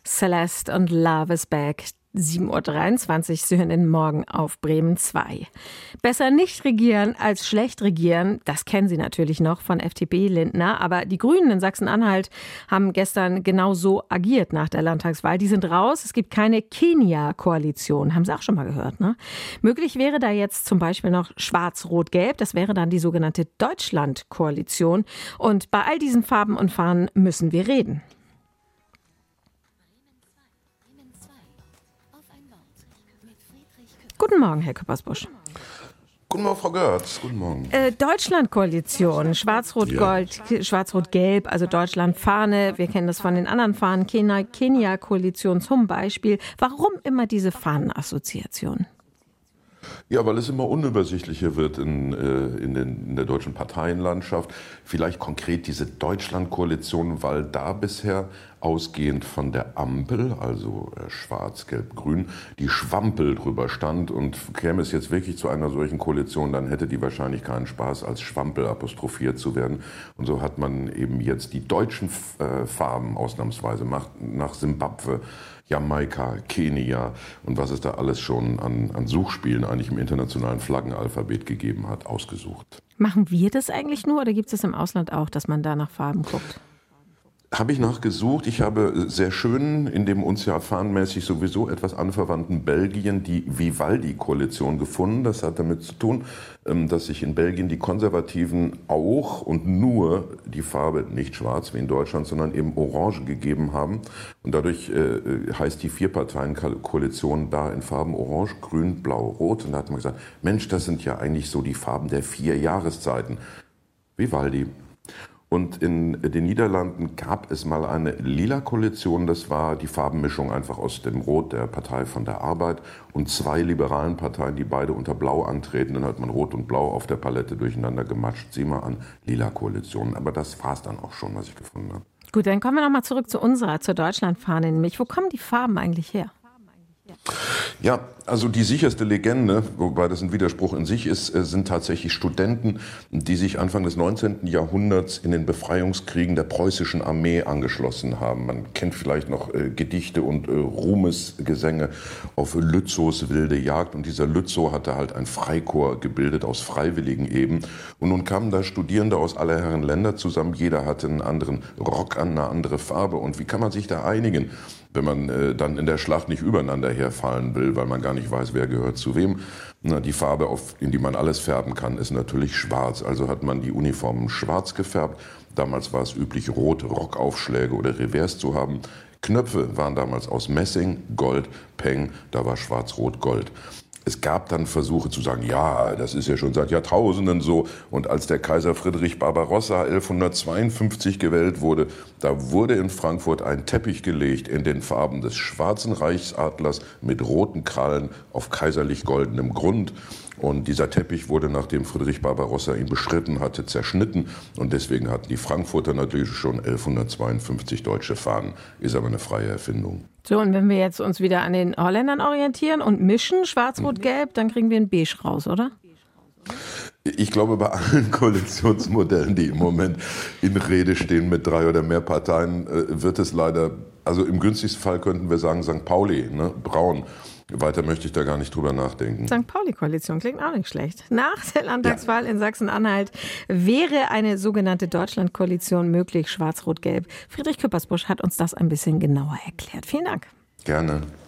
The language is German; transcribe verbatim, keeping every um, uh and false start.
Celeste und Love is Back. sieben Uhr dreiundzwanzig, Sie hören den Morgen auf Bremen zwei. Besser nicht regieren als schlecht regieren, das kennen Sie natürlich noch von F D P-Lindner. Aber die Grünen in Sachsen-Anhalt haben gestern genau so agiert nach der Landtagswahl. Die sind raus, es gibt keine Kenia-Koalition. Haben Sie auch schon mal gehört, ne? Möglich wäre da jetzt zum Beispiel noch Schwarz-Rot-Gelb. Das wäre dann die sogenannte Deutschland-Koalition. Und bei all diesen Farben und Fahnen müssen wir reden. Guten Morgen, Herr Küppersbusch. Guten Morgen, Frau Görz. Guten Morgen. Äh, Deutschland-Koalition, Schwarz-Rot-Gold, ja. Schwarz-Rot-Gelb, also Deutschland-Fahne. Wir kennen das von den anderen Fahnen. Kenia-Koalition zum Beispiel. Warum immer diese Fahnenassoziation? Ja, weil es immer unübersichtlicher wird in, äh, in, den, in der deutschen Parteienlandschaft. Vielleicht konkret diese Deutschland-Koalition, weil da bisher ausgehend von der Ampel, also äh, Schwarz, Gelb, Grün, die Schwampel drüber stand. Und käme es jetzt wirklich zu einer solchen Koalition, dann hätte die wahrscheinlich keinen Spaß, als Schwampel apostrophiert zu werden. Und so hat man eben jetzt die deutschen äh, Farben ausnahmsweise nach, nach Simbabwe, Jamaika, Kenia und was es da alles schon an, an Suchspielen eigentlich im internationalen Flaggenalphabet gegeben hat, ausgesucht. Machen wir das eigentlich nur oder gibt es das im Ausland auch, dass man da nach Farben guckt? Habe ich nachgesucht. Ich habe sehr schön in dem uns ja fahnenmäßig sowieso etwas anverwandten Belgien die Vivaldi-Koalition gefunden. Das hat damit zu tun, dass sich in Belgien die Konservativen auch und nur die Farbe nicht schwarz wie in Deutschland, sondern eben orange gegeben haben. Und dadurch äh, heißt die Vier-Parteien-Koalition da in Farben orange, grün, blau, rot. Und da hat man gesagt, Mensch, das sind ja eigentlich so die Farben der vier Jahreszeiten. Vivaldi. Und in den Niederlanden gab es mal eine lila Koalition, das war die Farbenmischung einfach aus dem Rot der Partei von der Arbeit und zwei liberalen Parteien, die beide unter Blau antreten. Dann hat man Rot und Blau auf der Palette durcheinander gematscht. Sieh mal an, lila Koalitionen. Aber das war es dann auch schon, was ich gefunden habe. Gut, dann kommen wir nochmal zurück zu unserer, zur Deutschlandfahne nämlich. Wo kommen die Farben eigentlich her? Ja, also die sicherste Legende, wobei das ein Widerspruch in sich ist, sind tatsächlich Studenten, die sich Anfang des neunzehnten Jahrhunderts in den Befreiungskriegen der preußischen Armee angeschlossen haben. Man kennt vielleicht noch äh, Gedichte und äh, Ruhmesgesänge auf Lützow's wilde Jagd. Und dieser Lützow hatte halt ein Freikorps gebildet aus Freiwilligen eben. Und nun kamen da Studierende aus aller Herren Länder zusammen. Jeder hatte einen anderen Rock an, eine andere Farbe. Und wie kann man sich da einigen, wenn man äh, dann in der Schlacht nicht übereinander herfallen will, weil man gar nicht weiß, wer gehört zu wem? Na, die Farbe, auf, in die man alles färben kann, ist natürlich schwarz. Also hat man die Uniformen schwarz gefärbt. Damals war es üblich, rote Rockaufschläge oder Revers zu haben. Knöpfe waren damals aus Messing, Gold, Peng, da war schwarz-rot-gold. Es gab dann Versuche zu sagen, ja, das ist ja schon seit Jahrtausenden so. Und als der Kaiser Friedrich Barbarossa elfhundertzweiundfünfzig gewählt wurde, da wurde in Frankfurt ein Teppich gelegt in den Farben des schwarzen Reichsadlers mit roten Krallen auf kaiserlich goldenem Grund. Und dieser Teppich wurde, nachdem Friedrich Barbarossa ihn beschritten hatte, zerschnitten. Und deswegen hatten die Frankfurter natürlich schon elfhundertzweiundfünfzig deutsche Fahnen. Ist aber eine freie Erfindung. So, und wenn wir jetzt uns wieder an den Holländern orientieren und mischen, schwarz-rot-gelb, dann kriegen wir ein Beige raus, oder? Ich glaube, bei allen Koalitionsmodellen, die im Moment in Rede stehen mit drei oder mehr Parteien, wird es leider, also im günstigsten Fall könnten wir sagen Sankt Pauli, ne, braun. Weiter möchte ich da gar nicht drüber nachdenken. Sankt Pauli-Koalition klingt auch nicht schlecht. Nach der Landtagswahl ja. in Sachsen-Anhalt wäre eine sogenannte Deutschland-Koalition möglich, schwarz-rot-gelb. Friedrich Küppersbusch hat uns das ein bisschen genauer erklärt. Vielen Dank. Gerne.